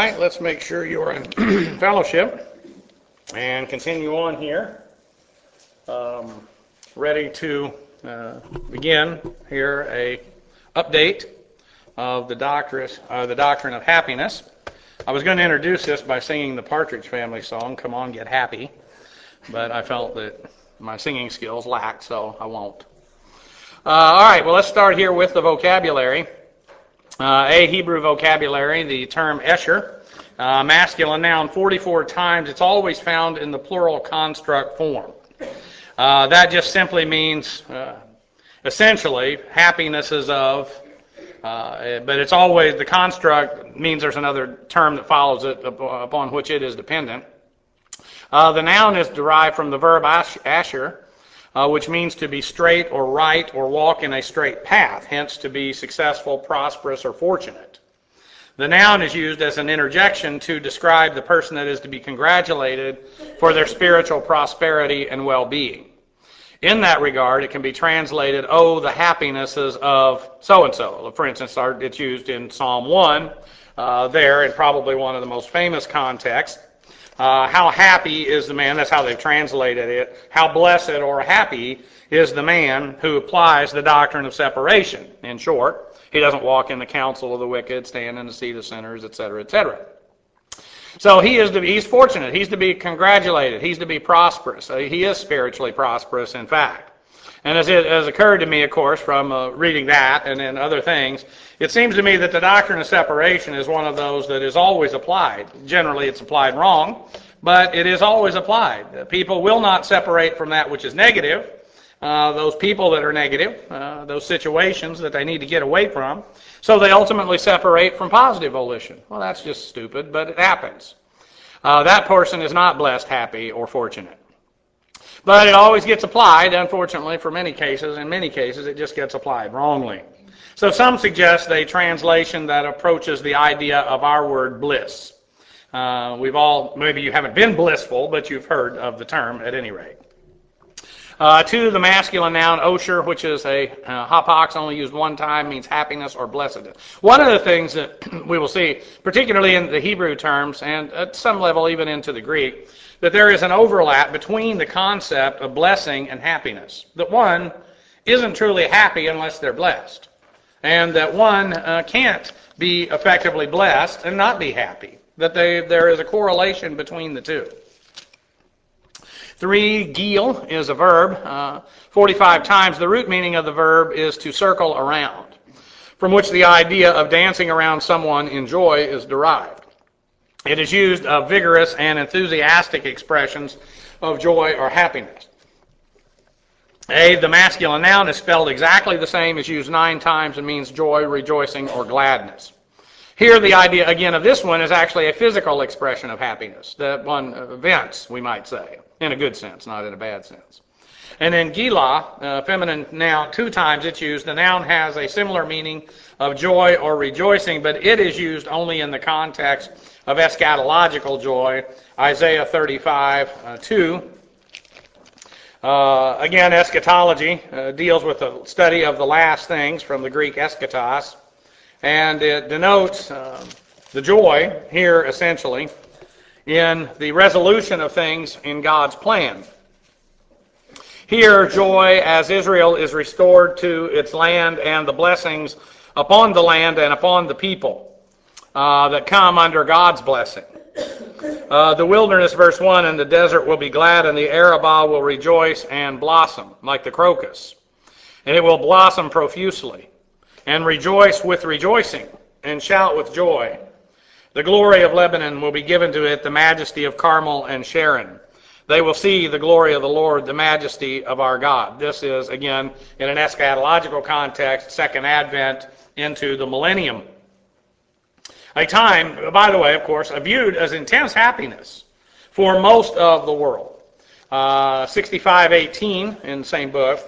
right, let's make sure you're in fellowship and continue on here. Ready to begin here a update of the doctrine of happiness. I was going to introduce this by singing the Partridge Family song, "Come On, Get Happy," but I felt that my singing skills lacked, so I won't. All right, well, let's start here with the vocabulary. A Hebrew vocabulary, the term Esher, masculine noun 44 times. It's always found in the plural construct form. That just simply means, essentially, happiness is of, but it's always, the construct means there's another term that follows it upon which it is dependent. The noun is derived from the verb asher, which means to be straight or right or walk in a straight path, hence to be successful, prosperous, or fortunate. The noun is used as an interjection to describe the person that is to be congratulated for their spiritual prosperity and well-being. In that regard, it can be translated, "Oh, the happinesses of so-and-so." For instance, it's used in Psalm 1 there, in probably one of the most famous contexts. How happy is the man, that's how they've translated it, how blessed or happy is the man who applies the doctrine of separation. In short, he doesn't walk in the counsel of the wicked, stand in the seat of sinners, etc., etc. So he's fortunate. He's to be congratulated. He's to be prosperous. He is spiritually prosperous, in fact. And as it has occurred to me, of course, from reading that and then other things, it seems to me that the doctrine of separation is one of those that is always applied. Generally, it's applied wrong, but it is always applied. People will not separate from that which is negative. Those people that are negative, those situations that they need to get away from, so they ultimately separate from positive volition. Well, that's just stupid, but it happens. That person is not blessed, happy, or fortunate. But it always gets applied, unfortunately, for many cases. In many cases, it just gets applied wrongly. So some suggest a translation that approaches the idea of our word bliss. Maybe you haven't been blissful, but you've heard of the term at any rate. To the masculine noun osher, which is a hapax, only used one time, means happiness or blessedness. One of the things that we will see, particularly in the Hebrew terms, and at some level even into the Greek, that there is an overlap between the concept of blessing and happiness. That one isn't truly happy unless they're blessed. And that one can't be effectively blessed and not be happy. That there is a correlation between the two. 3, gil, is a verb, 45 times. The root meaning of the verb is to circle around, from which the idea of dancing around someone in joy is derived. It is used of vigorous and enthusiastic expressions of joy or happiness. The masculine noun is spelled exactly the same, as used 9 times, and means joy, rejoicing, or gladness. Here, the idea, again, of this one is actually a physical expression of happiness, that one events, we might say, in a good sense, not in a bad sense. And then gila, feminine noun, 2 times it's used. The noun has a similar meaning of joy or rejoicing, but it is used only in the context of eschatological joy. Isaiah 35:2. Again, eschatology deals with the study of the last things, from the Greek eschatos, and it denotes the joy here, essentially, in the resolution of things in God's plan. Here, joy as Israel is restored to its land and the blessings upon the land and upon the people that come under God's blessing. The wilderness, verse 1, and the desert will be glad, and the Arabah will rejoice and blossom like the crocus. And it will blossom profusely, and rejoice with rejoicing, and shout with joy. The glory of Lebanon will be given to it, the majesty of Carmel and Sharon. They will see the glory of the Lord, the majesty of our God. This is, again, in an eschatological context, second advent into the millennium. A time, by the way, of course, viewed as intense happiness for most of the world. 65:18 in the same book.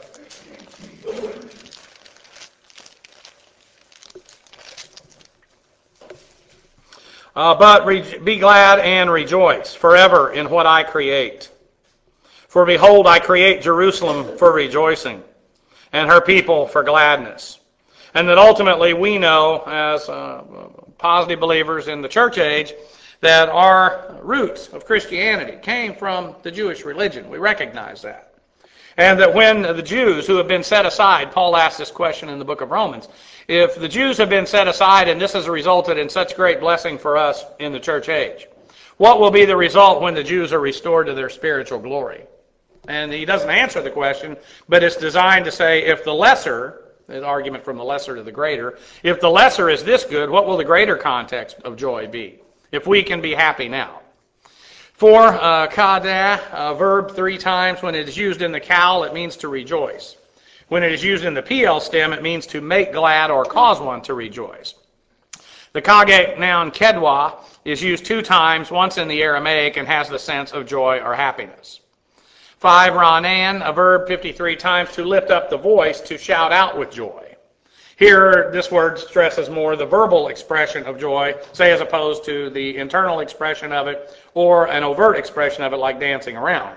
But be glad and rejoice forever in what I create. For behold, I create Jerusalem for rejoicing, and her people for gladness. And that ultimately we know, as positive believers in the church age that our roots of Christianity came from the Jewish religion. We recognize that. And that when the Jews who have been set aside, Paul asked this question in the book of Romans, if the Jews have been set aside and this has resulted in such great blessing for us in the church age, what will be the result when the Jews are restored to their spiritual glory? And he doesn't answer the question, but it's designed to say if the lesser, an argument from the lesser to the greater, if the lesser is this good, what will the greater context of joy be? If we can be happy now. For kadah, a verb 3 times. When it is used in the kal, it means to rejoice. When it is used in the PL stem, it means to make glad or cause one to rejoice. The Kagate noun kedwa is used 2 times, once in the Aramaic, and has the sense of joy or happiness. 5 ranan, a verb 53 times, to lift up the voice, to shout out with joy. Here, this word stresses more the verbal expression of joy, say as opposed to the internal expression of it, or an overt expression of it like dancing around.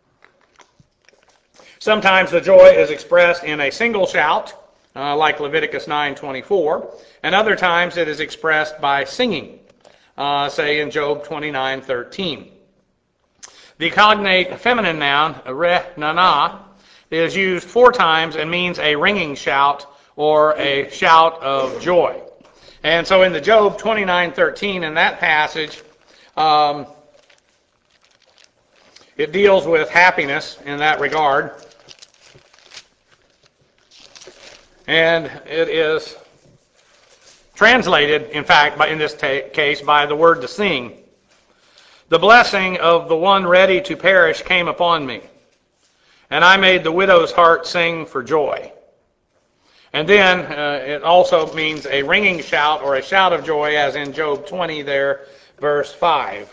Sometimes the joy is expressed in a single shout, like Leviticus 9:24, and other times it is expressed by singing, say in Job 29:13. The cognate feminine noun, re-nana, is used 4 times and means a ringing shout or a shout of joy. And so in the Job 29:13, in that passage, it deals with happiness in that regard. And it is translated, in fact, in this case, by the word to sing. The blessing of the one ready to perish came upon me, and I made the widow's heart sing for joy. And then it also means a ringing shout or a shout of joy, as in Job 20 there, verse 5.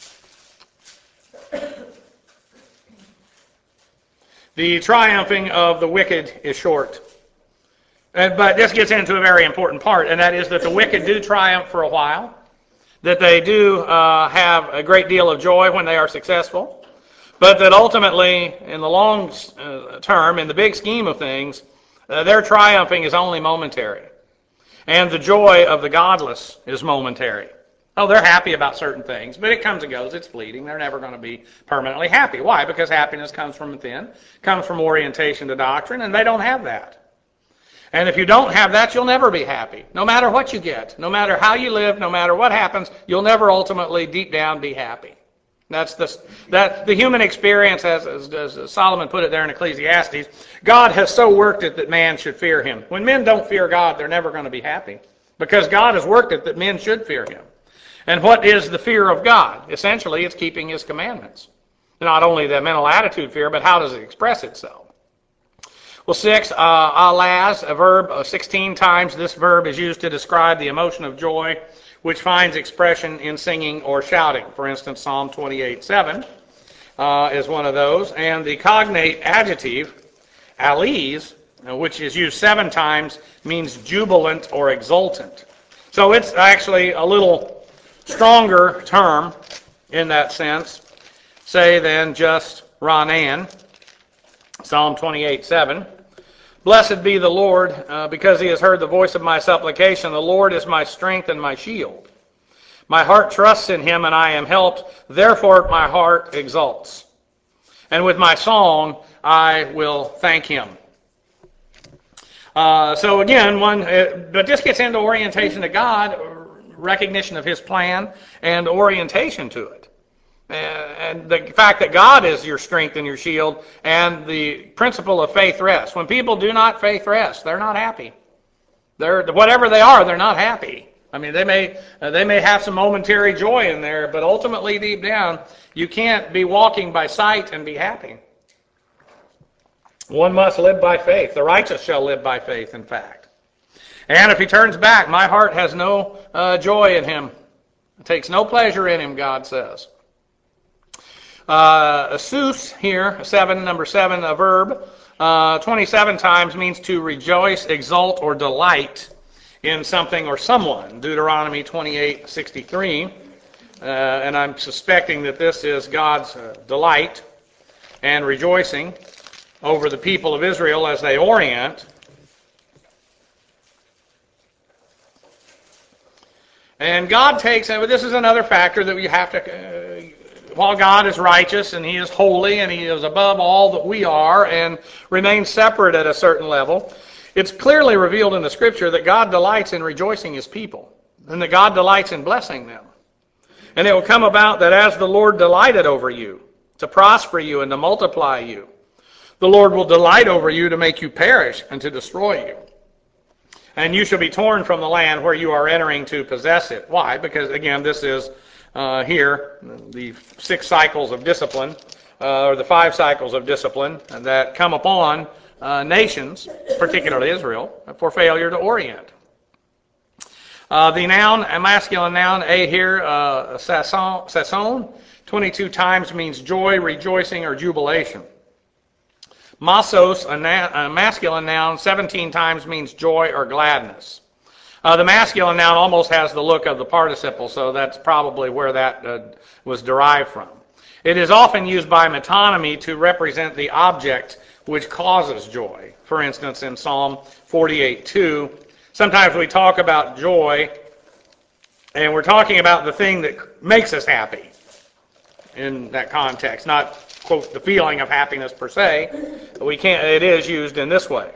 The triumphing of the wicked is short. But this gets into a very important part, and that is that the wicked do triumph for a while, that they do have a great deal of joy when they are successful, but that ultimately, in the long term, in the big scheme of things, their triumphing is only momentary. And the joy of the godless is momentary. Oh, they're happy about certain things, but it comes and goes. It's fleeting. They're never going to be permanently happy. Why? Because happiness comes from within, comes from orientation to doctrine, and they don't have that. And if you don't have that, you'll never be happy. No matter what you get, no matter how you live, no matter what happens, you'll never ultimately, deep down, be happy. That's the human experience, as Solomon put it there in Ecclesiastes. God has so worked it that man should fear him. When men don't fear God, they're never going to be happy, because God has worked it that men should fear him. And what is the fear of God? Essentially, it's keeping his commandments. Not only the mental attitude fear, but how does it express itself? Well, 6, alaz, a verb 16 times. This verb is used to describe the emotion of joy, which finds expression in singing or shouting. For instance, Psalm 28:7 is one of those. And the cognate adjective, aliz, which is used 7 times, means jubilant or exultant. So it's actually a little stronger term in that sense, say, than just ranan. Psalm 28:7. Blessed be the Lord, because he has heard the voice of my supplication. The Lord is my strength and my shield. My heart trusts in him, and I am helped. Therefore my heart exults. And with my song I will thank him. So again, but this gets into orientation to God, recognition of his plan, and orientation to it. And the fact that God is your strength and your shield, and the principle of faith rest. When people do not faith rest, they're not happy. Whatever they are, they're not happy. I mean, they may have some momentary joy in there, but ultimately, deep down, you can't be walking by sight and be happy. One must live by faith. The righteous shall live by faith, in fact. And if he turns back, my heart has no joy in him. It takes no pleasure in him, God says. Asus here, number 7, a verb, 27 times means to rejoice, exult, or delight in something or someone. Deuteronomy 28:63. And I'm suspecting that this is God's delight and rejoicing over the people of Israel as they orient. And God takes, and this is another factor that we have to, while God is righteous and He is holy and He is above all that we are and remains separate at a certain level, it's clearly revealed in the Scripture that God delights in rejoicing His people and that God delights in blessing them. And it will come about that as the Lord delighted over you, to prosper you and to multiply you, the Lord will delight over you to make you perish and to destroy you. And you shall be torn from the land where you are entering to possess it. Why? Because, again, this is here, the 6 cycles of discipline, or the 5 cycles of discipline that come upon nations, particularly Israel, for failure to orient. The noun, a masculine noun, a here, sason, 22 times means joy, rejoicing, or jubilation. Masos, a masculine noun, 17 times means joy or gladness. The masculine noun almost has the look of the participle, so that's probably where that was derived from. It is often used by metonymy to represent the object which causes joy. For instance, in Psalm 48:2, sometimes we talk about joy, and we're talking about the thing that makes us happy in that context, not, quote, the feeling of happiness per se. But it is used in this way.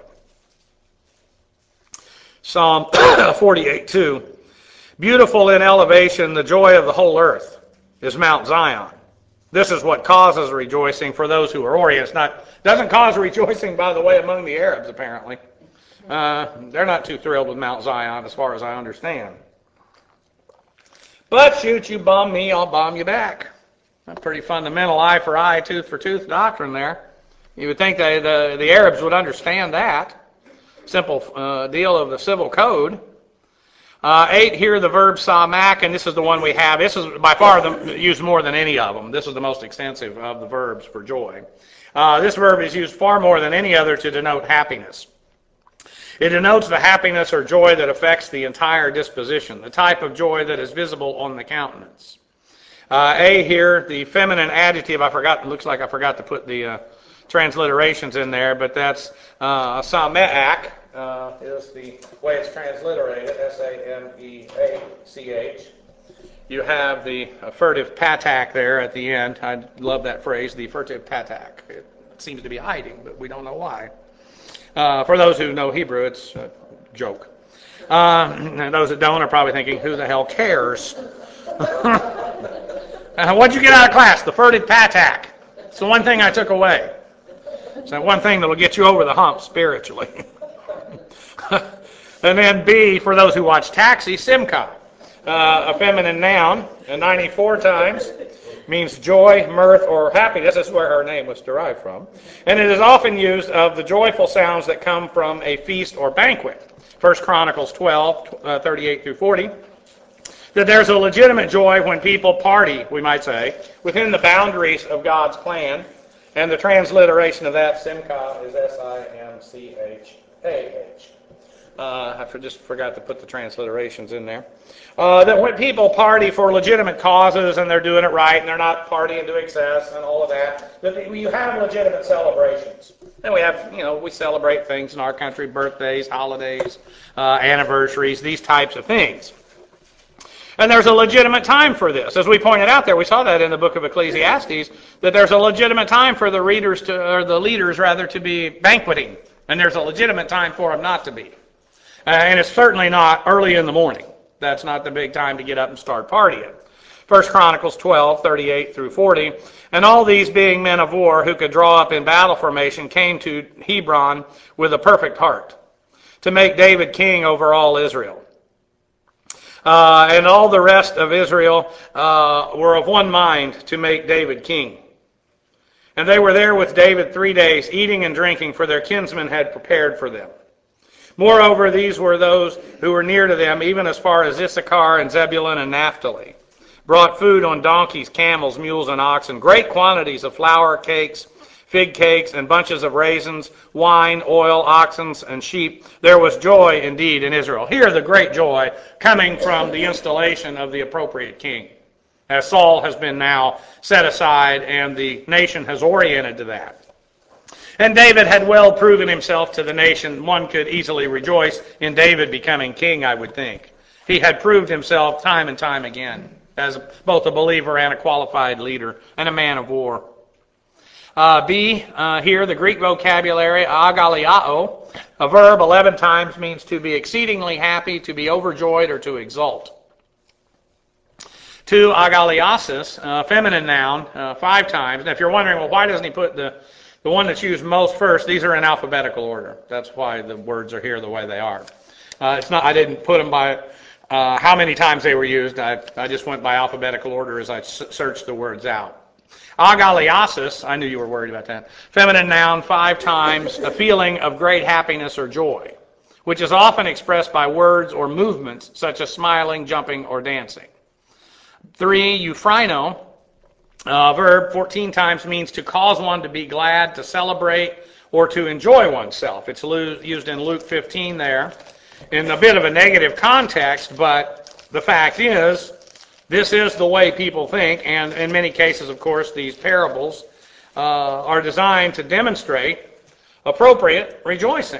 Psalm 48:2, beautiful in elevation, the joy of the whole earth is Mount Zion. This is what causes rejoicing for those who are oriented. Doesn't cause rejoicing, by the way, among the Arabs, apparently. They're not too thrilled with Mount Zion, as far as I understand. But shoot, you bomb me, I'll bomb you back. A pretty fundamental eye for eye, tooth for tooth doctrine there. You would think that the Arabs would understand that. Simple deal of the civil code. 8, here the verb samak, and this is the one we have. This is by far used more than any of them. This is the most extensive of the verbs for joy. This verb is used far more than any other to denote happiness. It denotes the happiness or joy that affects the entire disposition, the type of joy that is visible on the countenance. A here, the feminine adjective, looks like I forgot to put the transliterations in there, but that's sameach, is the way it's transliterated, S-A-M-E-A-C-H. You have the furtive patak there at the end. I love that phrase, the furtive patak. It seems to be hiding, but we don't know why. For those who know Hebrew, it's a joke. And those that don't are probably thinking, who the hell cares? What'd you get out of class? The furtive patak. It's the one thing I took away. It's that one thing that will get you over the hump spiritually. And then B, for those who watch Taxi, Simcha. A feminine noun, 94 times, means joy, mirth, or happiness. This is where her name was derived from. And it is often used of the joyful sounds that come from a feast or banquet. 1 Chronicles 12, 38 through 40. That there's a legitimate joy when people party, we might say, within the boundaries of God's plan. And the transliteration of that, Simcha, is S-I-M-C-H-A-H. I just forgot to put the transliterations in there. That when people party for legitimate causes and they're doing it right and they're not partying to excess and all of that you have legitimate celebrations. And we have, we celebrate things in our country, birthdays, holidays, anniversaries, these types of things. And there's a legitimate time for this. As we pointed out there, we saw that in the book of Ecclesiastes, that there's a legitimate time for the leaders to be banqueting. And there's a legitimate time for them not to be. And it's certainly not early in the morning. That's not the big time to get up and start partying. 1 Chronicles 12, 38 through 40. And all these, being men of war who could draw up in battle formation, came to Hebron with a perfect heart to make David king over all Israel. And all the rest of Israel were of one mind to make David king. And they were there with David 3 days, eating and drinking, for their kinsmen had prepared for them. Moreover, these were those who were near to them, even as far as Issachar and Zebulun and Naphtali, brought food on donkeys, camels, mules, and oxen, great quantities of flour, cakes, fig cakes, and bunches of raisins, wine, oil, oxen, and sheep. There was joy indeed in Israel. Here the great joy coming from the installation of the appropriate king, as Saul has been now set aside and the nation has oriented to that. And David had well proven himself to the nation. One could easily rejoice in David becoming king, I would think. He had proved himself time and time again as both a believer and a qualified leader and a man of war. Here, the Greek vocabulary, agaliao, a verb 11 times means to be exceedingly happy, to be overjoyed, or to exult. 2, agaliasis, feminine noun, 5 times. Now, if you're wondering, well, why doesn't he put the one that's used most first? These are in alphabetical order. That's why the words are here the way they are. It's not. I didn't put them by how many times they were used. I just went by alphabetical order as I searched the words out. Agaliasis, I knew you were worried about that. Feminine noun, 5 times, a feeling of great happiness or joy, which is often expressed by words or movements such as smiling, jumping, or dancing. 3, euphrino, verb 14 times means to cause one to be glad, to celebrate, or to enjoy oneself. It's used in Luke 15 there in a bit of a negative context, but the fact is, this is the way people think, and in many cases, of course, these parables are designed to demonstrate appropriate rejoicing.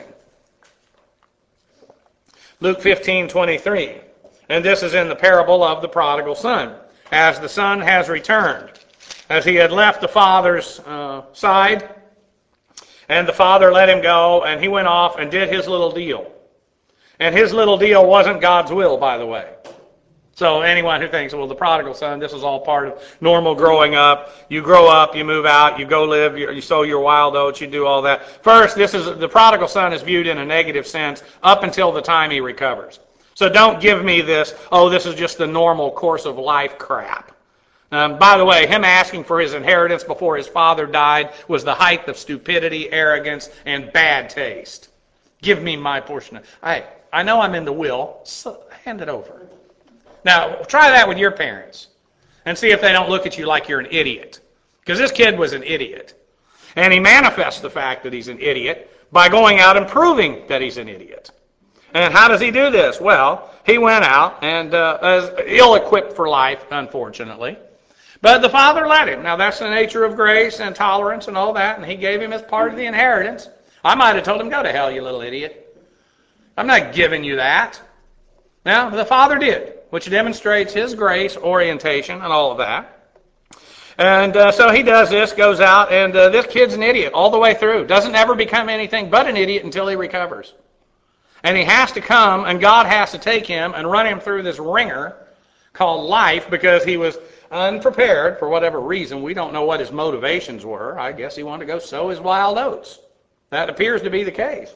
Luke 15:23, and this is in the parable of the prodigal son. As the son has returned, as he had left the father's side, and the father let him go, and he went off and did his little deal. And his little deal wasn't God's will, by the way. So anyone who thinks, well, the prodigal son, this is all part of normal growing up. You grow up, you move out, you go live, you sow your wild oats, you do all that. First, the prodigal son is viewed in a negative sense up until the time he recovers. So don't give me this, this is just the normal course of life crap. By the way, him asking for his inheritance before his father died was the height of stupidity, arrogance, and bad taste. Give me my portion. I know I'm in the will, so hand it over. Now, try that with your parents and see if they don't look at you like you're an idiot. Because this kid was an idiot. And he manifests the fact that he's an idiot by going out and proving that he's an idiot. And how does he do this? Well, he went out and is ill-equipped for life, unfortunately. But the father let him. Now, that's the nature of grace and tolerance and all that, and he gave him as part of the inheritance. I might have told him, go to hell, you little idiot. I'm not giving you that. Now, the father did, which demonstrates his grace, orientation, and all of that. And so he does this, goes out, and this kid's an idiot all the way through. Doesn't ever become anything but an idiot until he recovers. And he has to come, and God has to take him and run him through this ringer called life because he was unprepared for whatever reason. We don't know what his motivations were. I guess he wanted to go sow his wild oats. That appears to be the case.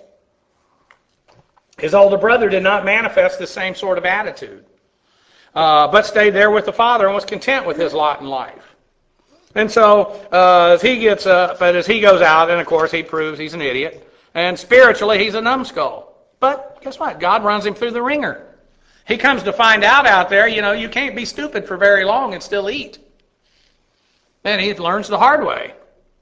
His older brother did not manifest the same sort of attitude, but stayed there with the father and was content with his lot in life. And so as he gets as he goes out, and of course he proves he's an idiot, and spiritually he's a numbskull. But guess what? God runs him through the ringer. He comes to find out there, you can't be stupid for very long and still eat. And he learns the hard way.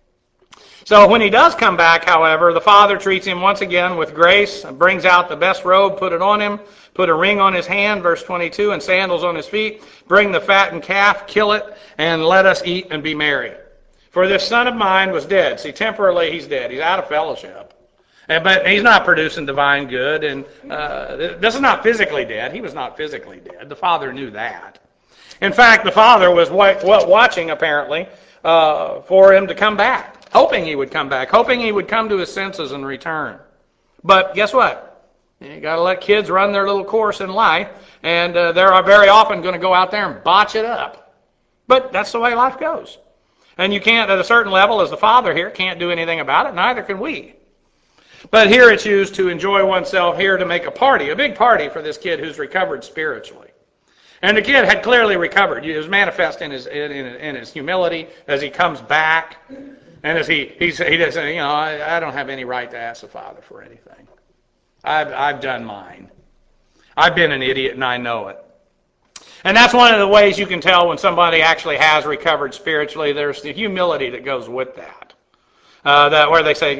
So when he does come back, however, the father treats him once again with grace, brings out the best robe, put it on him, put a ring on his hand, verse 22, and sandals on his feet. Bring the fattened calf, kill it, and let us eat and be merry. For this son of mine was dead. See, temporarily he's dead. He's out of fellowship. But he's not producing divine good. And this is not physically dead. He was not physically dead. The father knew that. In fact, the father was watching, apparently, for him to come back. Hoping he would come back, hoping he would come to his senses and return. But guess what? You got to let kids run their little course in life, and they're very often going to go out there and botch it up. But that's the way life goes. And you can't, at a certain level, as the father here, can't do anything about it, neither can we. But here it's used to enjoy oneself, here to make a party, a big party for this kid who's recovered spiritually. And the kid had clearly recovered. He was manifest in his humility as he comes back. And as he doesn't, I don't have any right to ask the Father for anything. I've done mine. I've been an idiot and I know it. And that's one of the ways you can tell when somebody actually has recovered spiritually. There's the humility that goes with that. That where they say,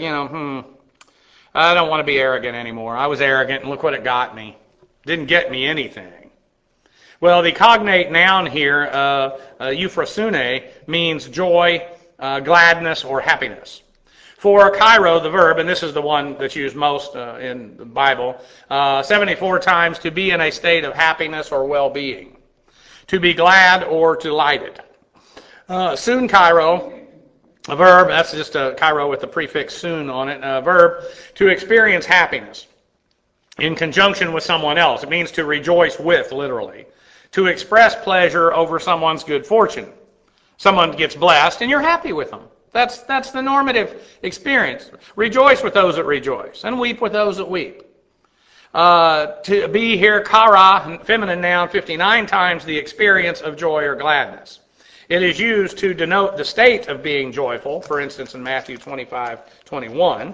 I don't want to be arrogant anymore. I was arrogant and look what it got me. Didn't get me anything. Well, the cognate noun here, euphrosune, means joy, gladness, or happiness. For kairo, the verb, and this is the one that's used most in the Bible, 74 times, to be in a state of happiness or well-being, to be glad or delighted. Soon kairo, a verb, that's just a kairo with the prefix soon on it, a verb, to experience happiness in conjunction with someone else. It means to rejoice with, literally. To express pleasure over someone's good fortune. Someone gets blessed and you're happy with them. That's the normative experience. Rejoice with those that rejoice and weep with those that weep. To be here, kara, feminine noun, 59 times, the experience of joy or gladness. It is used to denote the state of being joyful, for instance in Matthew 25:21.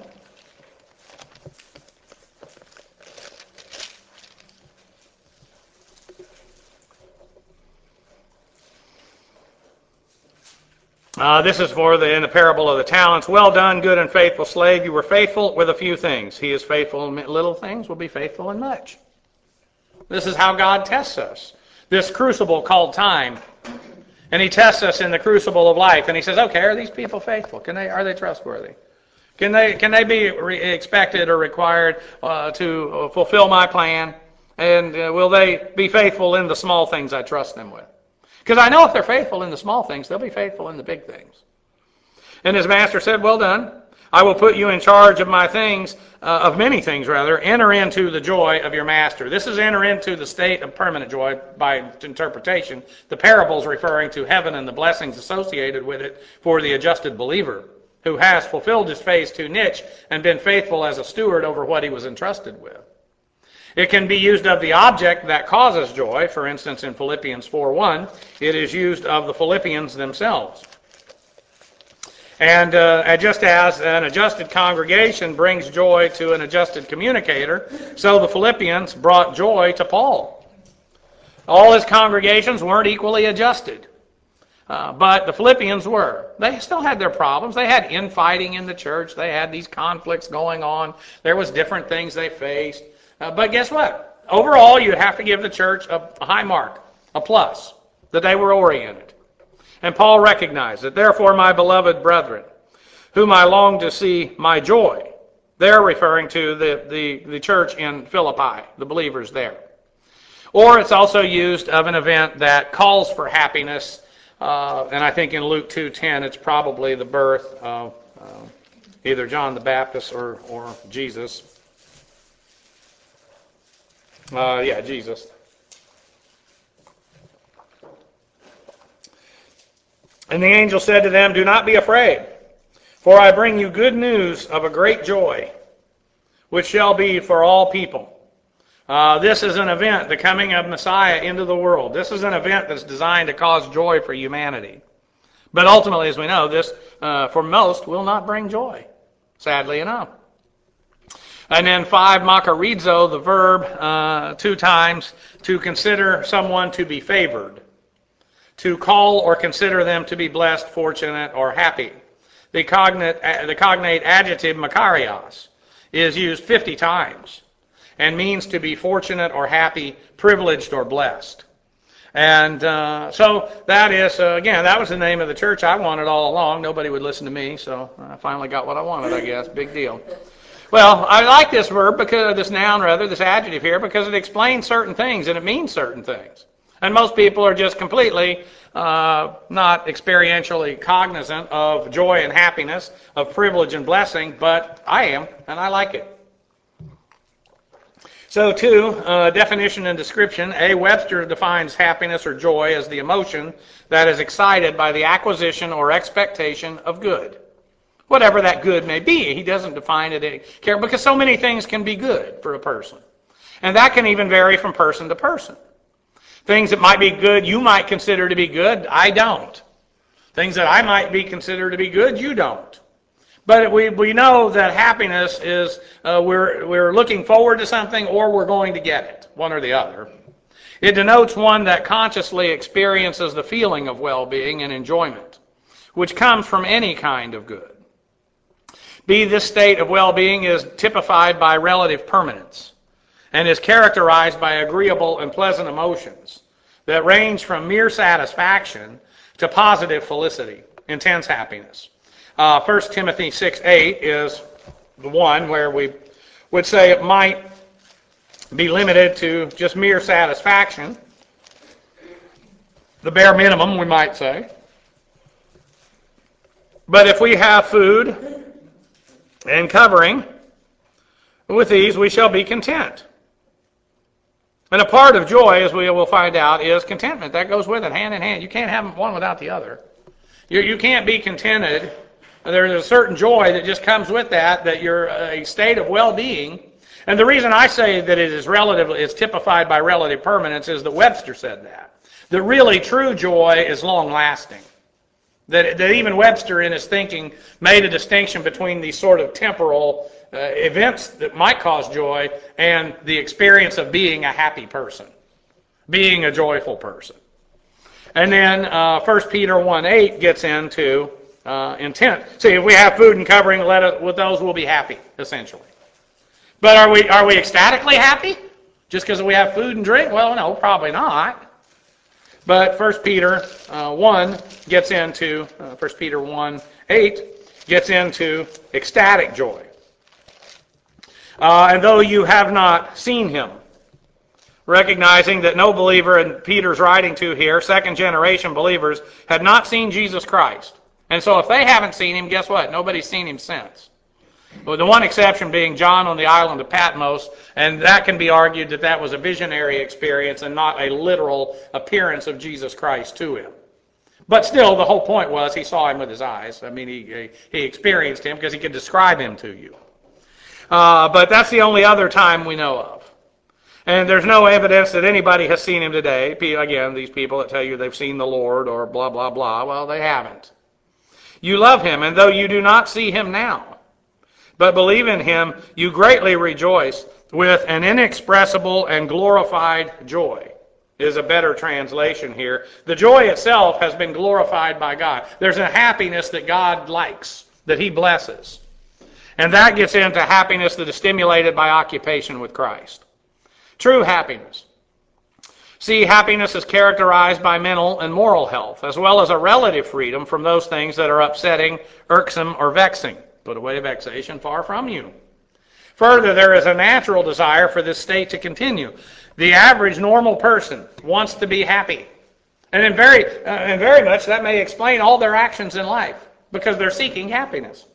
This is in the parable of the talents. Well done, good and faithful slave. You were faithful with a few things. He is faithful in little things, will be faithful in much. This is how God tests us. This crucible called time. And he tests us in the crucible of life. And he says, okay, are these people faithful? Are they trustworthy? Can they be expected or required to fulfill my plan? And will they be faithful in the small things I trust them with? Because I know if they're faithful in the small things, they'll be faithful in the big things. And his master said, well done. I will put you in charge of my things, of many things rather. Enter into the joy of your master. This is enter into the state of permanent joy by interpretation. The parable's referring to heaven and the blessings associated with it for the adjusted believer who has fulfilled his phase 2 niche and been faithful as a steward over what he was entrusted with. It can be used of the object that causes joy. For instance, in Philippians 4:1, it is used of the Philippians themselves. And just as an adjusted congregation brings joy to an adjusted communicator, so the Philippians brought joy to Paul. All his congregations weren't equally adjusted, but the Philippians were. They still had their problems. They had infighting in the church. They had these conflicts going on. There was different things they faced. But guess what? Overall, you have to give the church a high mark, a plus, that they were oriented. And Paul recognized that, therefore, my beloved brethren, whom I long to see my joy. They're referring to the church in Philippi, the believers there. Or it's also used of an event that calls for happiness, and I think in Luke 2:10 it's probably the birth of either John the Baptist or Jesus. Jesus. And the angel said to them, do not be afraid, for I bring you good news of a great joy, which shall be for all people. This is an event, the coming of Messiah into the world. This is an event that's designed to cause joy for humanity. But ultimately, as we know, this, for most, will not bring joy, sadly enough. And then 5, makarizo, the verb, 2 times, to consider someone to be favored. To call or consider them to be blessed, fortunate, or happy. The cognate adjective makarios is used 50 times and means to be fortunate or happy, privileged or blessed. And so that is, again, that was the name of the church I wanted all along. Nobody would listen to me, so I finally got what I wanted, I guess. Big deal. Well, I like this verb, this adjective here, because it explains certain things and it means certain things. And most people are just completely not experientially cognizant of joy and happiness, of privilege and blessing, but I am, and I like it. So 2, definition and description. A, Webster defines happiness or joy as the emotion that is excited by the acquisition or expectation of good. Whatever that good may be, he doesn't define it because so many things can be good for a person. And that can even vary from person to person. Things that might be good, you might consider to be good, I don't. Things that I might be considered to be good, you don't. But we know that happiness is we're looking forward to something or we're going to get it, one or the other. It denotes one that consciously experiences the feeling of well-being and enjoyment, which comes from any kind of good. B, this state of well-being is typified by relative permanence and is characterized by agreeable and pleasant emotions that range from mere satisfaction to positive felicity, intense happiness. 1 Timothy 6:8 is the one where we would say it might be limited to just mere satisfaction. The bare minimum, we might say. But if we have food and covering, with these we shall be content. And a part of joy, as we will find out, is contentment. That goes with it, hand in hand. You can't have one without the other. You can't be contented. There's a certain joy that just comes with that you're a state of well-being. And the reason I say that it is typified by relative permanence is that Webster said that. That really true joy is long-lasting. That even Webster in his thinking made a distinction between these sort of temporal events that might cause joy and the experience of being a happy person, being a joyful person. And then 1 Peter 1:8 gets into intent. See, if we have food and covering, with those we'll be happy, essentially. But are we ecstatically happy just because we have food and drink? Well, no, probably not. But 1 Peter 1 gets into 1 Peter 1:8 gets into ecstatic joy. And though you have not seen him, recognizing that no believer in Peter's writing to here, second generation believers, had not seen Jesus Christ. And so if they haven't seen him, guess what? Nobody's seen him since. With the one exception being John on the island of Patmos, and that can be argued that was a visionary experience and not a literal appearance of Jesus Christ to him. But still, the whole point was he saw him with his eyes. I mean, he experienced him because he could describe him to you. But that's the only other time we know of. And there's no evidence that anybody has seen him today. Again, these people that tell you they've seen the Lord or blah, blah, blah, well, they haven't. You love him, and though you do not see him now, but believe in him, you greatly rejoice with an inexpressible and glorified joy, is a better translation here. The joy itself has been glorified by God. There's a happiness that God likes, that he blesses. And that gets into happiness that is stimulated by occupation with Christ. True happiness. See, happiness is characterized by mental and moral health, as well as a relative freedom from those things that are upsetting, irksome, or vexing. Put away vexation far from you. Further, there is a natural desire for this state to continue. The average normal person wants to be happy. And very much that may explain all their actions in life, because they're seeking happiness.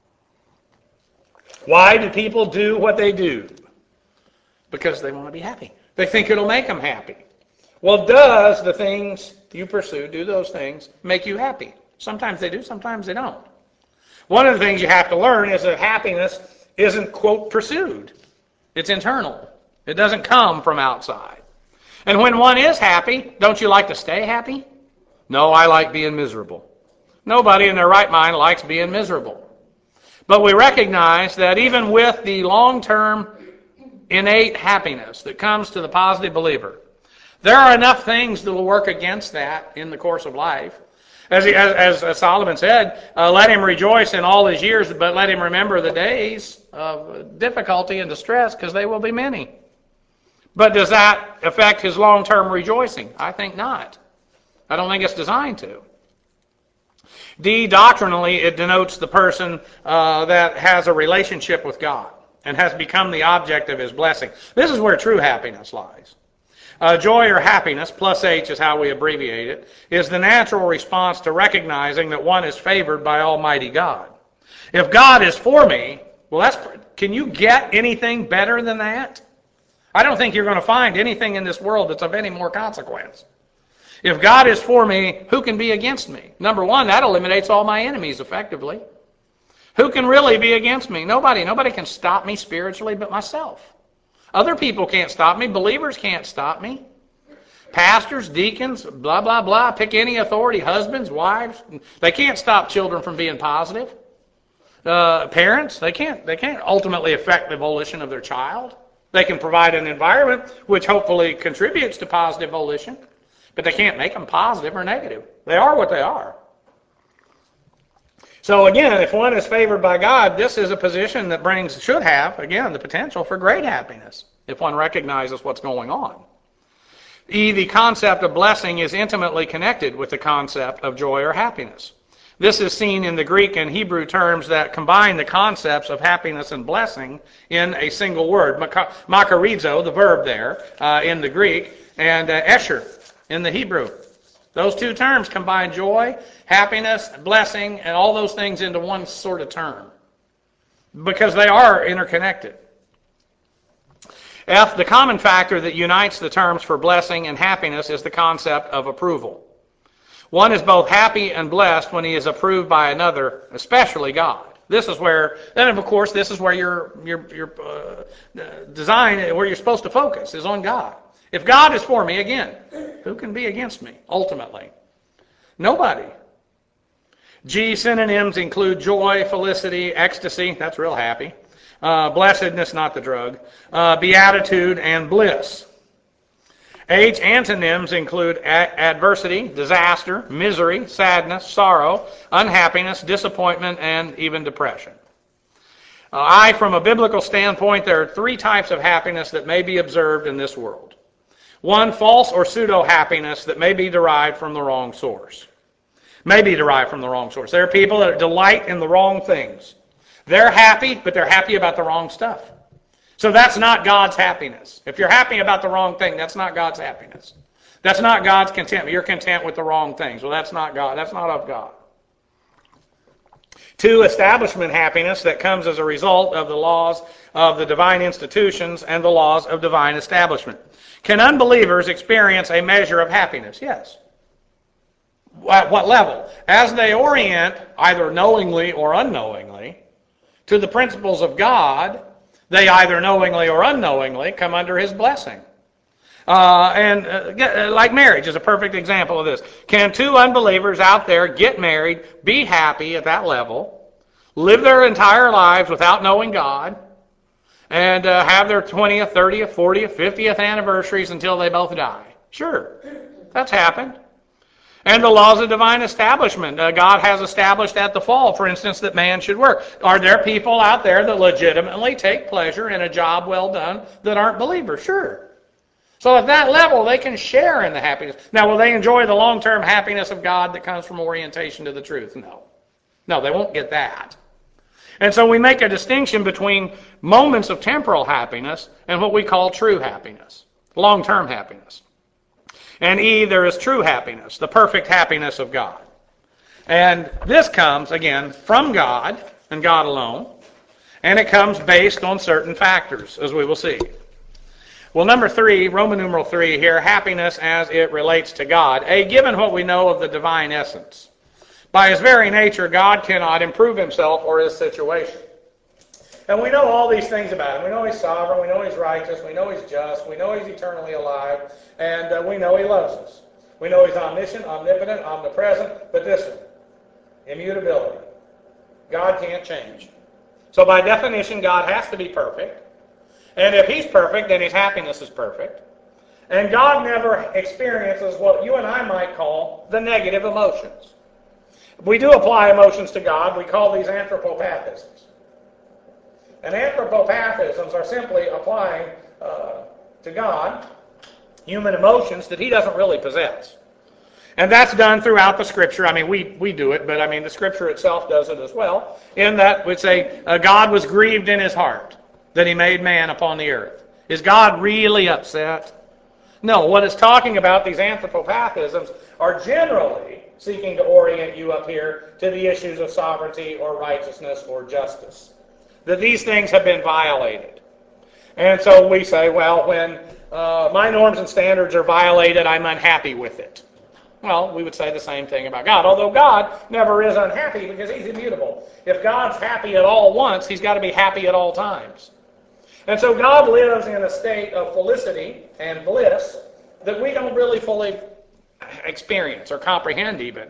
Why do people do what they do? Because they want to be happy. They think it'll make them happy. Well, does the things you pursue, do those things, make you happy? Sometimes they do, sometimes they don't. One of the things you have to learn is that happiness isn't, quote, pursued. It's internal. It doesn't come from outside. And when one is happy, don't you like to stay happy? No, I like being miserable. Nobody in their right mind likes being miserable. But we recognize that even with the long-term innate happiness that comes to the positive believer, there are enough things that will work against that in the course of life. As Solomon said, let him rejoice in all his years, but let him remember the days of difficulty and distress, because they will be many. But does that affect his long-term rejoicing? I think not. I don't think it's designed to. Doctrinally, it denotes the person that has a relationship with God and has become the object of his blessing. This is where true happiness lies. Joy or happiness, plus H is how we abbreviate it, is the natural response to recognizing that one is favored by Almighty God. If God is for me, can you get anything better than that? I don't think you're going to find anything in this world that's of any more consequence. If God is for me, who can be against me? Number one, that eliminates all my enemies effectively. Who can really be against me? Nobody. Nobody can stop me spiritually but myself. Other people can't stop me. Believers can't stop me. Pastors, deacons, blah, blah, blah. Pick any authority. Husbands, wives. They can't stop children from being positive. Parents, they can't ultimately affect the volition of their child. They can provide an environment which hopefully contributes to positive volition, but they can't make them positive or negative. They are what they are. So again, if one is favored by God, this is a position that should have, again, the potential for great happiness if one recognizes what's going on. The concept of blessing is intimately connected with the concept of joy or happiness. This is seen in the Greek and Hebrew terms that combine the concepts of happiness and blessing in a single word. Makarizo, the verb there in the Greek, and esher in the Hebrew. Those two terms combine joy, happiness, blessing, and all those things into one sort of term because they are interconnected. F, the common factor that unites the terms for blessing and happiness is the concept of approval. One is both happy and blessed when he is approved by another, especially God. This is where, and of course, this is where your design, where you're supposed to focus, is on God. If God is for me, again, who can be against me, ultimately? Nobody. G, synonyms include joy, felicity, ecstasy, that's real happy, blessedness, not the drug, beatitude, and bliss. H, antonyms include adversity, disaster, misery, sadness, sorrow, unhappiness, disappointment, and even depression. I, from a biblical standpoint, there are three types of happiness that may be observed in this world. One, false or pseudo-happiness that may be derived from the wrong source. May be derived from the wrong source. There are people that delight in the wrong things. They're happy, but they're happy about the wrong stuff. So that's not God's happiness. If you're happy about the wrong thing, that's not God's happiness. That's not God's contentment. You're content with the wrong things. Well, that's not God. That's not of God. Two, establishment happiness that comes as a result of the laws of the divine institutions and the laws of divine establishment. Can unbelievers experience a measure of happiness? Yes. At what level? As they orient, either knowingly or unknowingly, to the principles of God, they either knowingly or unknowingly come under His blessing. Like marriage is a perfect example of this. Can two unbelievers out there get married, be happy at that level, live their entire lives without knowing God, and have their 20th, 30th, 40th, 50th anniversaries until they both die? Sure, that's happened. And the laws of divine establishment. God has established at the fall, for instance, that man should work. Are there people out there that legitimately take pleasure in a job well done that aren't believers? Sure. So at that level, they can share in the happiness. Now, will they enjoy the long-term happiness of God that comes from orientation to the truth? No. No, they won't get that. And so we make a distinction between moments of temporal happiness and what we call true happiness, long-term happiness. And E, there is true happiness, the perfect happiness of God. And this comes, again, from God and God alone, and it comes based on certain factors, as we will see. Well, number 3, Roman numeral 3 here, happiness as it relates to God. A, given what we know of the divine essence. By His very nature, God cannot improve Himself or His situation. And we know all these things about Him. We know He's sovereign, we know He's righteous, we know He's just, we know He's eternally alive, and we know He loves us. We know He's omniscient, omnipotent, omnipresent, but this one, immutability. God can't change. So by definition, God has to be perfect. And if He's perfect, then His happiness is perfect. And God never experiences what you and I might call the negative emotions. We do apply emotions to God. We call these anthropopathisms. And anthropopathisms are simply applying to God human emotions that He doesn't really possess. And that's done throughout the Scripture. I mean, we do it, but I mean, the Scripture itself does it as well, in that we say God was grieved in His heart that He made man upon the earth. Is God really upset? No, what it's talking about, these anthropopathisms, are generally seeking to orient you up here to the issues of sovereignty or righteousness or justice. That these things have been violated. And so we say, well, when my norms and standards are violated, I'm unhappy with it. Well, we would say the same thing about God, although God never is unhappy because He's immutable. If God's happy at all once, He's got to be happy at all times. And so God lives in a state of felicity and bliss that we don't really fully experience or comprehend even.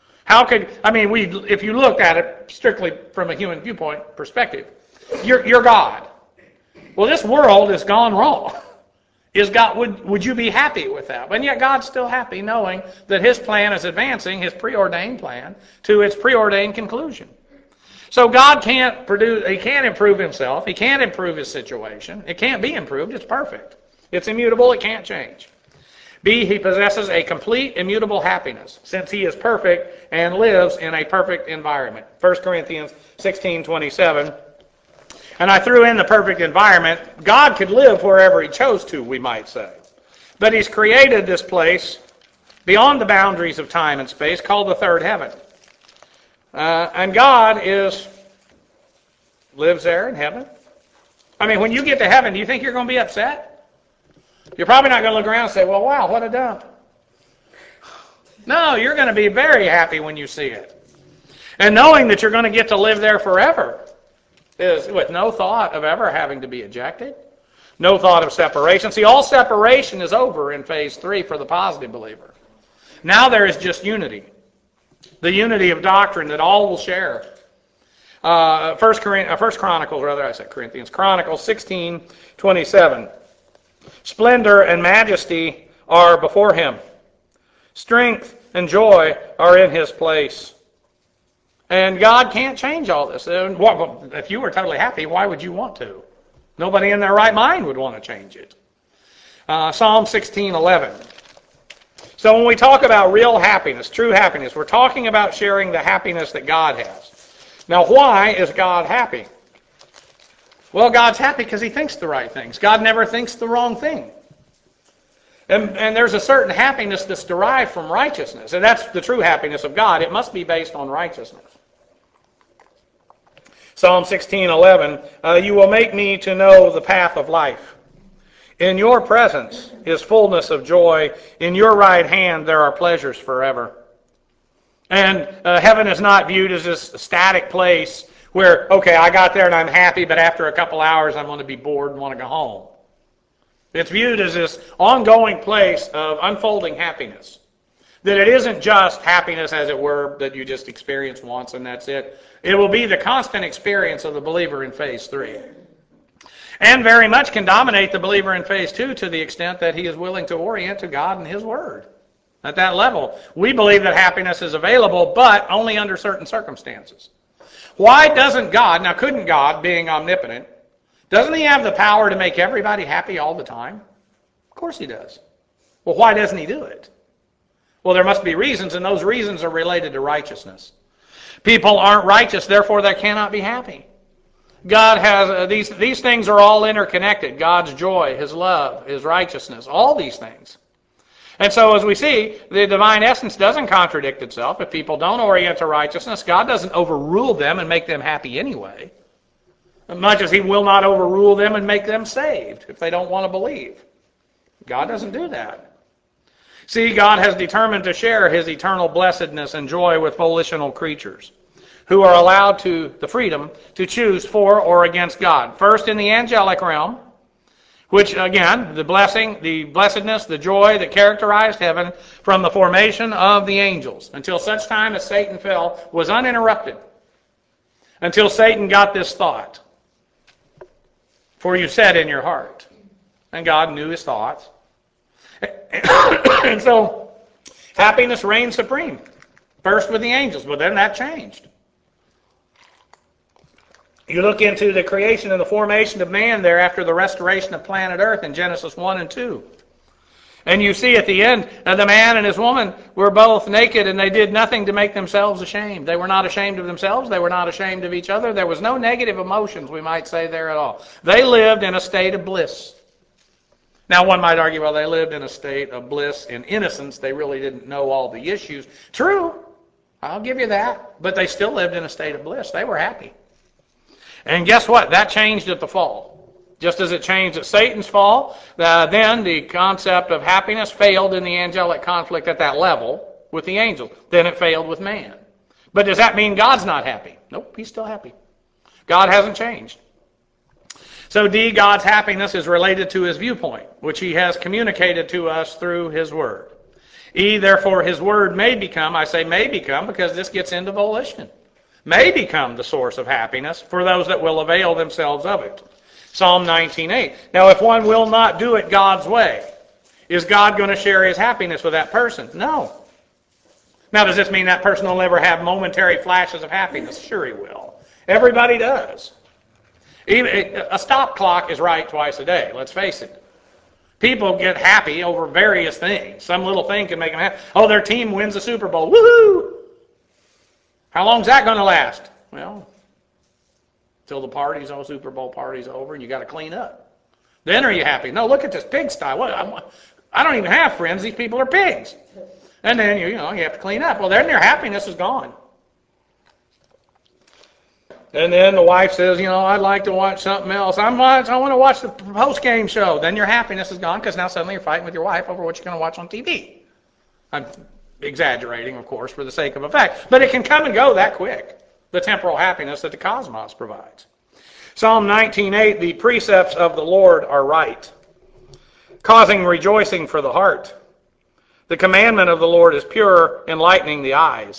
If you looked at it strictly from a human viewpoint perspective, you're God. Well, this world has gone wrong. Would you be happy with that? And yet God's still happy knowing that His plan is advancing, His preordained plan, to its preordained conclusion. So God can't He can't improve Himself, He can't improve His situation. It can't be improved, it's perfect. It's immutable, it can't change. B, he possesses a complete, immutable happiness, since he is perfect and lives in a perfect environment. 1 Corinthians 16:27. And I threw in the perfect environment. God could live wherever he chose to, we might say. But he's created this place beyond the boundaries of time and space called the third heaven. And God lives there in heaven. I mean, when you get to heaven, do you think you're going to be upset? You're probably not going to look around and say, well, wow, what a dump. No, you're going to be very happy when you see it. And knowing that you're going to get to live there forever is with no thought of ever having to be ejected, no thought of separation. See, all separation is over in phase 3 for the positive believer. Now there is just unity. The unity of doctrine that all will share. Chronicles 16:27. Splendor and majesty are before him. Strength and joy are in his place. And God can't change all this. If you were totally happy, why would you want to? Nobody in their right mind would want to change it. Psalm 16:11. So when we talk about real happiness, true happiness, we're talking about sharing the happiness that God has. Now, why is God happy? Well, God's happy because he thinks the right things. God never thinks the wrong thing. And there's a certain happiness that's derived from righteousness. And that's the true happiness of God. It must be based on righteousness. Psalm 16:11, you will make me to know the path of life. In your presence is fullness of joy. In your right hand there are pleasures forever. And heaven is not viewed as this static place where, okay, I got there and I'm happy, but after a couple hours I'm going to be bored and want to go home. It's viewed as this ongoing place of unfolding happiness. That it isn't just happiness, as it were, that you just experience once and that's it. It will be the constant experience of the believer in phase 3. And very much can dominate the believer in phase 2 to the extent that he is willing to orient to God and his Word. At that level, we believe that happiness is available, but only under certain circumstances. Why doesn't God, now couldn't God, being omnipotent, doesn't he have the power to make everybody happy all the time? Of course he does. Well, why doesn't he do it? Well, there must be reasons, and those reasons are related to righteousness. People aren't righteous, therefore they cannot be happy. God has, these things are all interconnected. God's joy, his love, his righteousness, all these things. And so as we see, the divine essence doesn't contradict itself. If people don't orient to righteousness, God doesn't overrule them and make them happy anyway. As much as he will not overrule them and make them saved if they don't want to believe. God doesn't do that. See, God has determined to share his eternal blessedness and joy with volitional creatures who are allowed the freedom to choose for or against God. First in the angelic realm, which again, the blessing, the blessedness, the joy that characterized heaven from the formation of the angels until such time as Satan fell was uninterrupted. Until Satan got this thought. For you said in your heart. And God knew his thoughts. And so, happiness reigned supreme. First with the angels, but then that changed. You look into the creation and the formation of man there after the restoration of planet Earth in Genesis 1 and 2. And you see at the end, the man and his woman were both naked and they did nothing to make themselves ashamed. They were not ashamed of themselves. They were not ashamed of each other. There was no negative emotions, we might say, there at all. They lived in a state of bliss. Now one might argue, well, they lived in a state of bliss and innocence. They really didn't know all the issues. True, I'll give you that. But they still lived in a state of bliss. They were happy. And guess what? That changed at the fall. Just as it changed at Satan's fall, then the concept of happiness failed in the angelic conflict at that level with the angels. Then it failed with man. But does that mean God's not happy? Nope, he's still happy. God hasn't changed. So D, God's happiness is related to his viewpoint, which he has communicated to us through his word. E, therefore, his word may become, I say may become because this gets into volition, may become the source of happiness for those that will avail themselves of it. Psalm 19:8. Now, if one will not do it God's way, is God going to share his happiness with that person? No. Now, does this mean that person will never have momentary flashes of happiness? Sure he will. Everybody does. Even a stop clock is right twice a day, let's face it. People get happy over various things. Some little thing can make them happy. Oh, their team wins the Super Bowl. Woohoo! How long is that going to last? Well, till the Super Bowl party's over, and you got to clean up. Then are you happy? No, look at this pigsty. I don't even have friends. These people are pigs. And then you have to clean up. Well, then your happiness is gone. And then the wife says, I'd like to watch something else. I want to watch the post-game show. Then your happiness is gone because now suddenly you're fighting with your wife over what you're going to watch on TV. I'm exaggerating, of course, for the sake of effect. But it can come and go that quick, the temporal happiness that the cosmos provides. Psalm 19:8, the precepts of the Lord are right, causing rejoicing for the heart. The commandment of the Lord is pure, enlightening the eyes.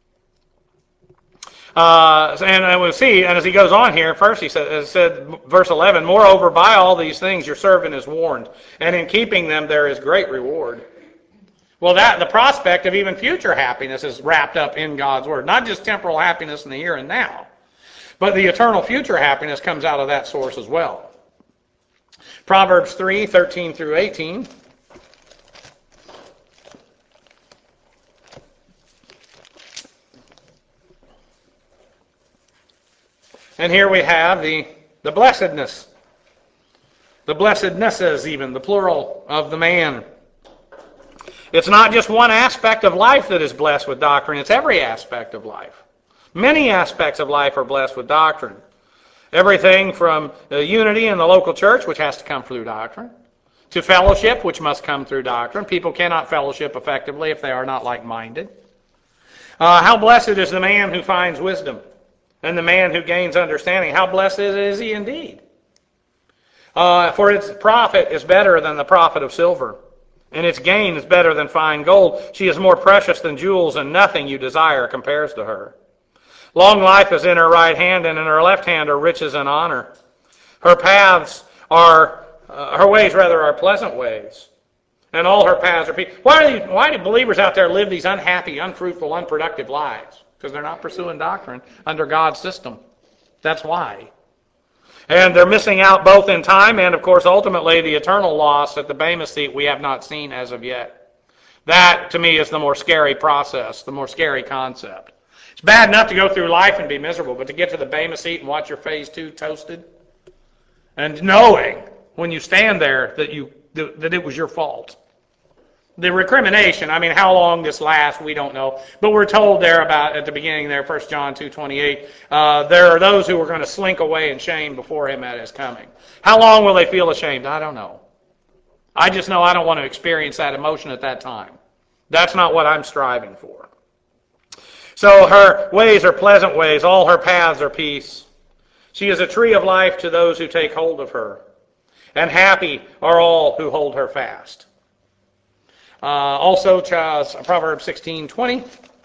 And we'll see, and as he goes on here, first he said, verse 11, moreover, by all these things your servant is warned, and in keeping them there is great reward. Well, the prospect of even future happiness is wrapped up in God's word. Not just temporal happiness in the here and now, but the eternal future happiness comes out of that source as well. Proverbs 3:13 through 18. And here we have the blessedness. The blessednesses even, the plural of the man. It's not just one aspect of life that is blessed with doctrine. It's every aspect of life. Many aspects of life are blessed with doctrine. Everything from unity in the local church, which has to come through doctrine, to fellowship, which must come through doctrine. People cannot fellowship effectively if they are not like-minded. How blessed is the man who finds wisdom, and the man who gains understanding. How blessed is he indeed? For its profit is better than the profit of silver, and its gain is better than fine gold. She is more precious than jewels, and nothing you desire compares to her. Long life is in her right hand, and in her left hand are riches and honor. Her paths are, her ways rather, are pleasant ways, and all her paths are peace. Why do believers out there live these unhappy, unfruitful, unproductive lives? Because they're not pursuing doctrine under God's system. That's why. And they're missing out both in time and, of course, ultimately the eternal loss at the Bema seat we have not seen as of yet. That, to me, is the more scary process, the more scary concept. It's bad enough to go through life and be miserable, but to get to the Bema seat and watch your phase 2 toasted, and knowing when you stand there that it was your fault. The recrimination, how long this lasts, we don't know. But we're told there about, at the beginning there, 1 John 2:28, there are those who are going to slink away in shame before him at his coming. How long will they feel ashamed? I don't know. I just know I don't want to experience that emotion at that time. That's not what I'm striving for. So her ways are pleasant ways. All her paths are peace. She is a tree of life to those who take hold of her. And happy are all who hold her fast. Also, Proverbs 16:20.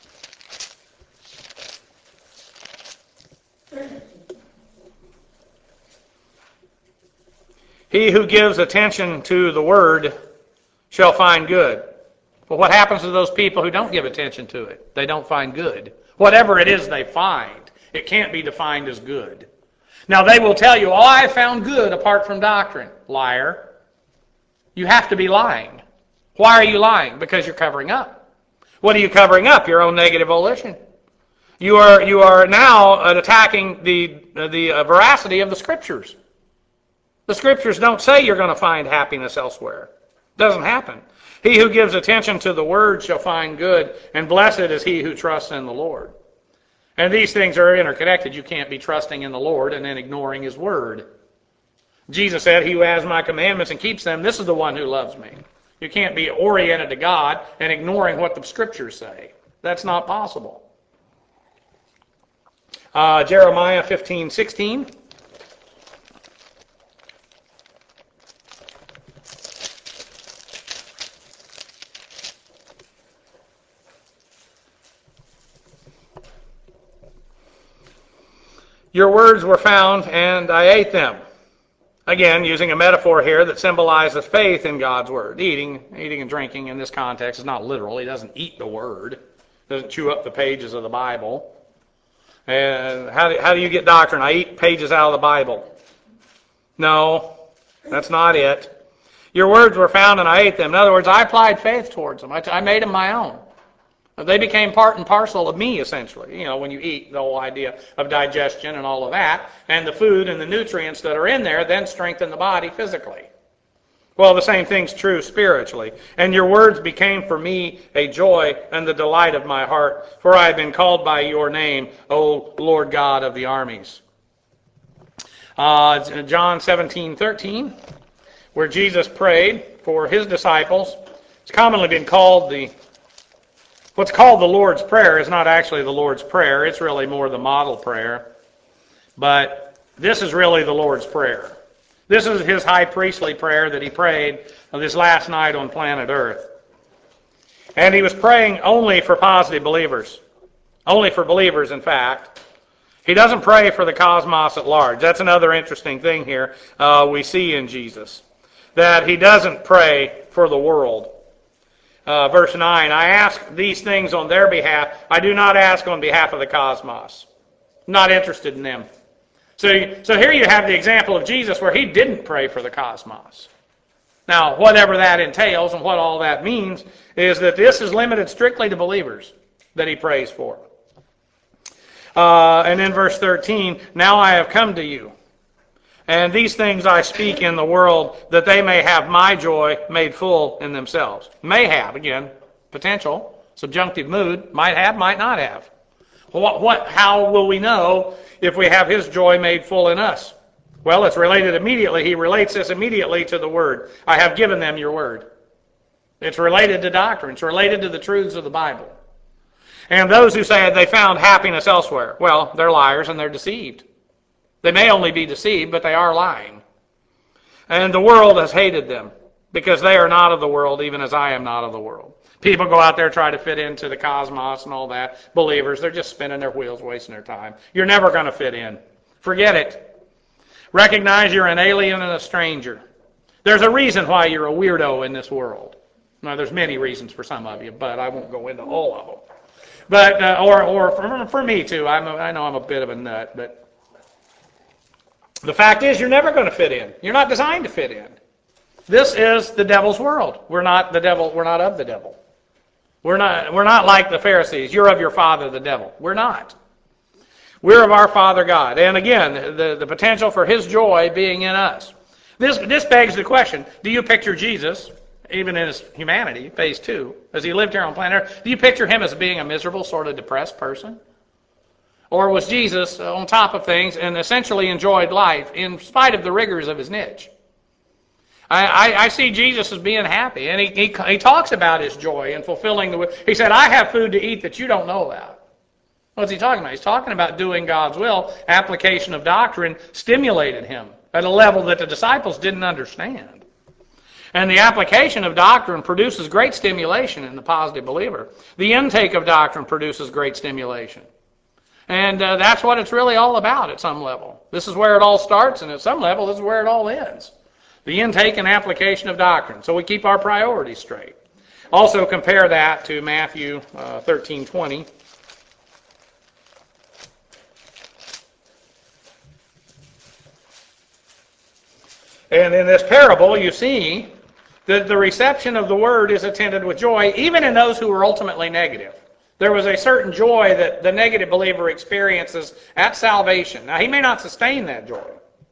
He who gives attention to the word shall find good. Well, what happens to those people who don't give attention to it? They don't find good. Whatever it is they find, it can't be defined as good. Now, they will tell you, I found good apart from doctrine. Liar. You have to be lying. Why are you lying? Because you're covering up. What are you covering up? Your own negative volition. You are now attacking the veracity of the Scriptures. The Scriptures don't say you're going to find happiness elsewhere. It doesn't happen. He who gives attention to the word shall find good, and blessed is he who trusts in the Lord. And these things are interconnected. You can't be trusting in the Lord and then ignoring his word. Jesus said, he who has my commandments and keeps them, this is the one who loves me. You can't be oriented to God and ignoring what the Scriptures say. That's not possible. Jeremiah 15:16. Your words were found, and I ate them. Again, using a metaphor here that symbolizes faith in God's word. Eating and drinking in this context is not literal. He doesn't eat the word. He doesn't chew up the pages of the Bible. And how do you get doctrine? I eat pages out of the Bible. No, that's not it. Your words were found and I ate them. In other words, I applied faith towards them. I made them my own. They became part and parcel of me, essentially. You know, when you eat, the whole idea of digestion and all of that, and the food and the nutrients that are in there then strengthen the body physically. Well, the same thing's true spiritually. And your words became for me a joy and the delight of my heart, for I have been called by your name, O Lord God of the armies. John 17:13, where Jesus prayed for his disciples. It's commonly been called what's called the Lord's Prayer is not actually the Lord's Prayer. It's really more the model prayer. But this is really the Lord's Prayer. This is his high priestly prayer that he prayed on this last night on planet Earth. And he was praying only for positive believers. Only for believers, in fact. He doesn't pray for the cosmos at large. That's another interesting thing here we see in Jesus. That he doesn't pray for the world. Verse 9, I ask these things on their behalf. I do not ask on behalf of the cosmos. I'm not interested in them. So here you have the example of Jesus where he didn't pray for the cosmos. Now, whatever that entails and what all that means is that this is limited strictly to believers that he prays for. And in verse 13, now I have come to you. And these things I speak in the world, that they may have my joy made full in themselves. May have, again, potential, subjunctive mood, might have, might not have. How will we know if we have his joy made full in us? Well, it's related immediately. He relates this immediately to the word. I have given them your word. It's related to doctrine. It's related to the truths of the Bible. And those who say they found happiness elsewhere, well, they're liars and they're deceived. They may only be deceived, but they are lying. And the world has hated them because they are not of the world, even as I am not of the world. People go out there, try to fit into the cosmos and all that. Believers, they're just spinning their wheels, wasting their time. You're never going to fit in. Forget it. Recognize you're an alien and a stranger. There's a reason why you're a weirdo in this world. Now, there's many reasons for some of you, but I won't go into all of them. But or for me too. I know I'm a bit of a nut, but the fact is, you're never going to fit in. You're not designed to fit in. This is the devil's world. We're not the devil. We're not of the devil. We're not like the Pharisees. You're of your father, the devil. We're not. We're of our Father God. And again, the potential for his joy being in us. This begs the question, do you picture Jesus, even in his humanity, phase 2, as he lived here on planet Earth, do you picture him as being a miserable, sort of depressed person? Or was Jesus on top of things and essentially enjoyed life in spite of the rigors of his niche? I see Jesus as being happy, and he talks about his joy in fulfilling the will. He said, I have food to eat that you don't know about. What's he talking about? He's talking about doing God's will. Application of doctrine stimulated him at a level that the disciples didn't understand. And the application of doctrine produces great stimulation in the positive believer. The intake of doctrine produces great stimulation. And that's what it's really all about at some level. This is where it all starts, and at some level, this is where it all ends. The intake and application of doctrine. So we keep our priorities straight. Also compare that to Matthew 13:20. And in this parable, you see that the reception of the word is attended with joy, even in those who are ultimately negative. There was a certain joy that the negative believer experiences at salvation. Now, he may not sustain that joy.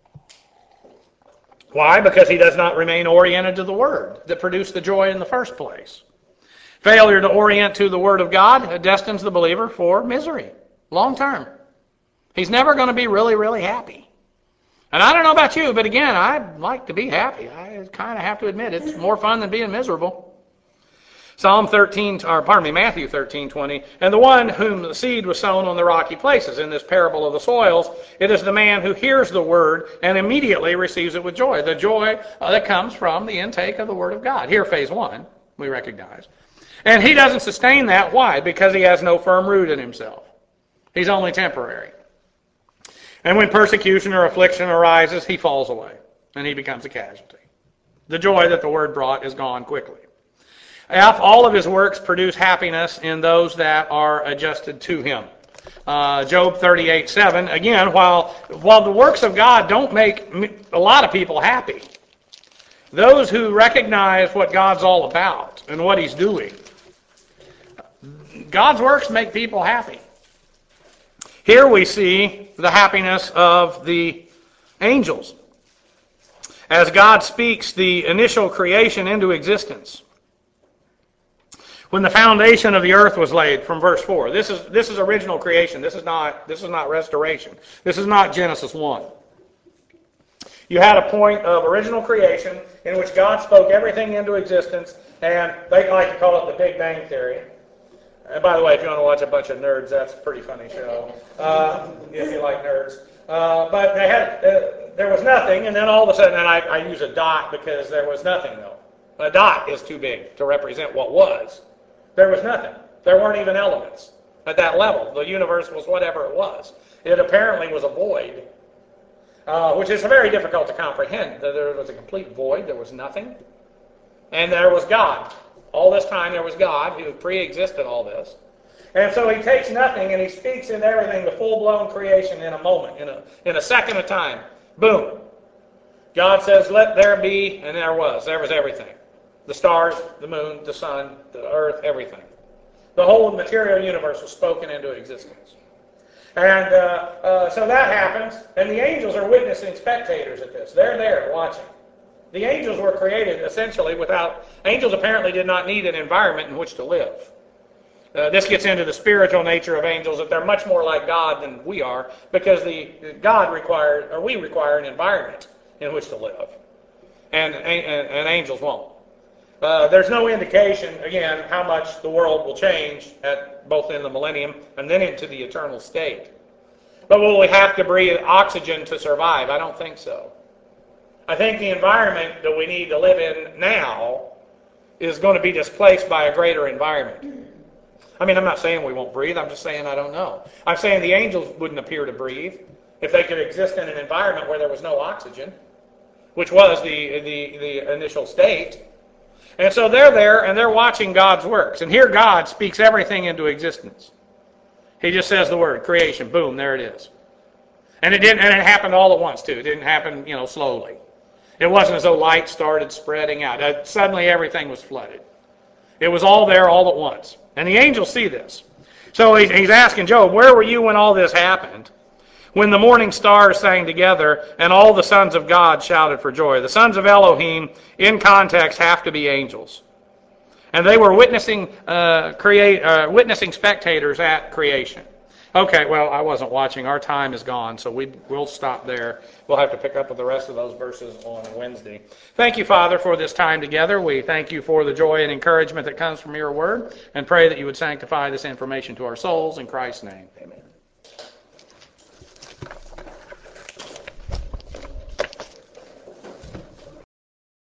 Why? Because he does not remain oriented to the Word that produced the joy in the first place. Failure to orient to the Word of God destines the believer for misery, long term. He's never going to be really, really happy. And I don't know about you, but again, I'd like to be happy. I kind of have to admit it's more fun than being miserable. Matthew 13:20, and the one whom the seed was sown on the rocky places. In this parable of the soils, it is the man who hears the word and immediately receives it with joy. The joy that comes from the intake of the word of God. Here, phase 1, we recognize. And he doesn't sustain that. Why? Because he has no firm root in himself. He's only temporary. And when persecution or affliction arises, he falls away, and he becomes a casualty. The joy that the word brought is gone quickly. F, all of his works produce happiness in those that are adjusted to him. Job 38:7. Again, while the works of God don't make a lot of people happy, those who recognize what God's all about and what He's doing. God's works make people happy. Here we see the happiness of the angels as God speaks the initial creation into existence. When the foundation of the earth was laid, from verse 4. This is original creation. This is not restoration. This is not Genesis 1. You had a point of original creation in which God spoke everything into existence, and they like to call it the Big Bang Theory. And by the way, if you want to watch a bunch of nerds, that's a pretty funny show, if you like nerds. But they had there was nothing, and then all of a sudden, and I use a dot because there was nothing, though. A dot is too big to represent what was. There was nothing. There weren't even elements at that level. The universe was whatever it was. It apparently was a void, which is very difficult to comprehend. There was a complete void. There was nothing. And there was God. All this time there was God who pre-existed all this. And so He takes nothing and He speaks in everything, the full-blown creation in a moment, in a second of time. Boom. God says, let there be, and there was. There was everything. The stars, the moon, the sun, the earth, everything. The whole material universe was spoken into existence. And so that happens, and the angels are witnessing spectators at this. They're there watching. The angels were created essentially without... Angels apparently did not need an environment in which to live. This gets into the spiritual nature of angels, that they're much more like God than we are, because we require an environment in which to live. And angels won't. There's no indication, again, how much the world will change both in the millennium and then into the eternal state. But will we have to breathe oxygen to survive? I don't think so. I think the environment that we need to live in now is going to be displaced by a greater environment. I mean, I'm not saying we won't breathe. I'm just saying I don't know. I'm saying the angels wouldn't appear to breathe if they could exist in an environment where there was no oxygen, which was the initial state. And so they're there, and they're watching God's works. And here God speaks everything into existence. He just says the word, creation, boom, there it is. And it happened all at once, too. It didn't happen, slowly. It wasn't as though light started spreading out. Suddenly everything was flooded. It was all there all at once. And the angels see this. So he's asking Job, where were you when all this happened? When the morning stars sang together and all the sons of God shouted for joy. The sons of Elohim, in context, have to be angels. And they were witnessing spectators at creation. Okay, well, I wasn't watching. Our time is gone, so we'll stop there. We'll have to pick up with the rest of those verses on Wednesday. Thank you, Father, for this time together. We thank you for the joy and encouragement that comes from your word, and pray that you would sanctify this information to our souls. In Christ's name, amen.